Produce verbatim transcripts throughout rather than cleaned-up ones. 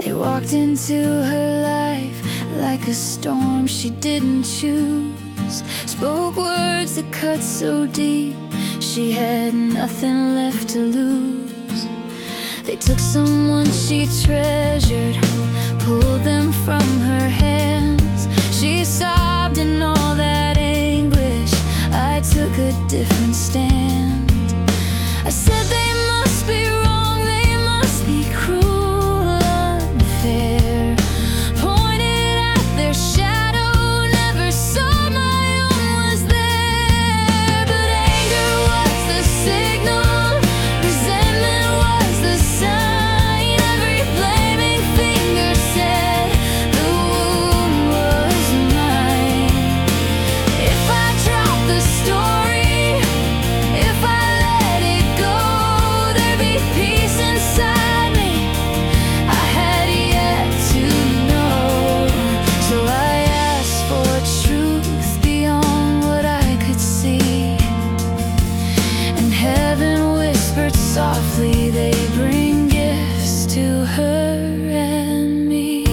They walked into her life like a storm she didn't choose, spoke words that cut so deep she had nothing left to lose. They took someone she treasured, pulled them from her hands. She sobbed in all that anguish. I took a different stand. I said they must be wrong, they must be cruel, unfair. Pointed at their shadow, never saw my own was there. But anger was the signal, resentment was the sign. Every blaming finger said the wound was mine. If I dropped the story, if I let it go, there'd be peace inside me I had yet to know. So I asked for truth beyond what I could see, and heaven whispered softly, they bring gifts to her and me.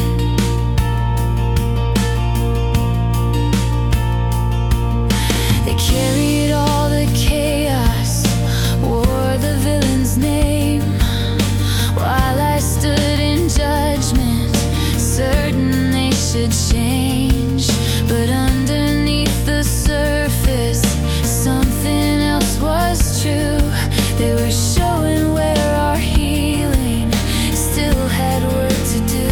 They carried all the chaos, wore the villain's name, while I stood in judgment, certain they should change. But underneath the surface, something else was true. They were showing where our healing still had work to do.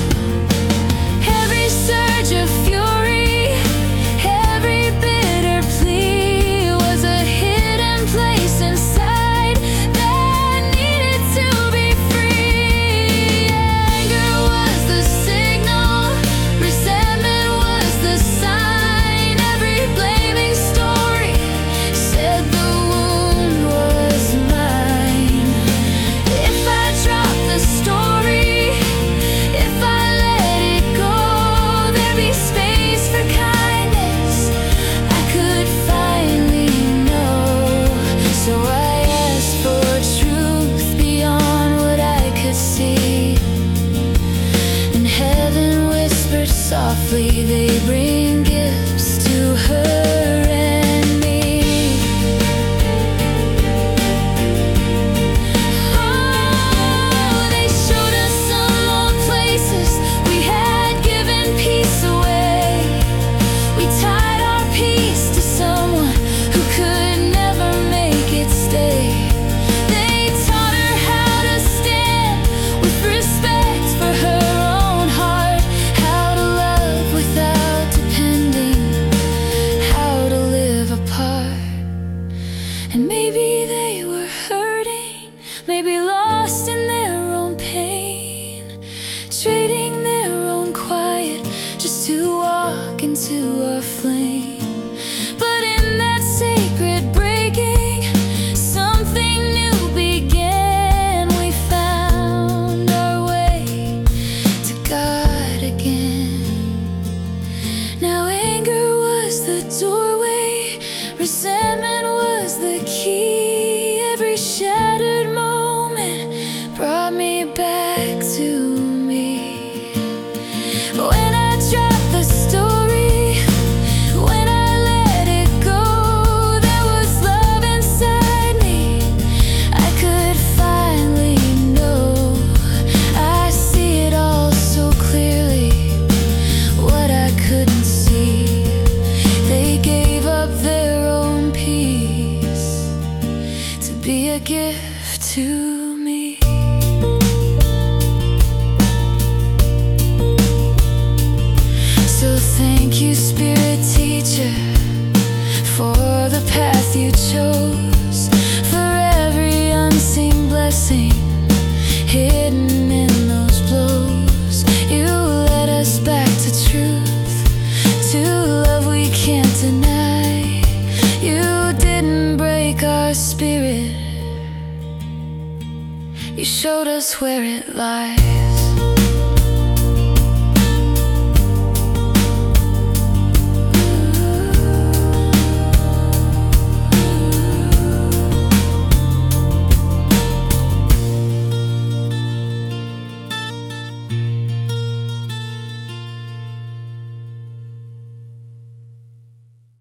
Every surge of fury, every bitter plea was a hidden place inside that needed to be free. Anger was the signal, resentment was the sign. Every blaming story said the wound was mine. If I dropped the story, if I let it go, there'd be space for kindness I could finally know. So I asked for truth beyond what I could see, and heaven whispered softly, they bring gifts to her and me. Oh, they showed us some old places we had given peace away. We tied our peace to someone who could never make it stay. They taught her how to stand with respect for her own heart, how to love without depending, how to live apart. And maybe they were hurting, maybe lost in their own pain, trading their own quiet just to walk into our flame. But in that sacred breaking, something new began. We found our way to God again. Now anger was the doorway, resentment was the key. Every shattered moment brought me back to me. When I dropped the story, when I let it go, there was love inside me I could finally know. I see it all so clearly, what I couldn't see. They gave up their own peace to be a gift to me. So thank you, Spirit Teacher, for the path you chose, for every unseen blessing hidden in those blows. You led us back to truth, to love we can't deny. You didn't break our spirit, you showed us where it lies.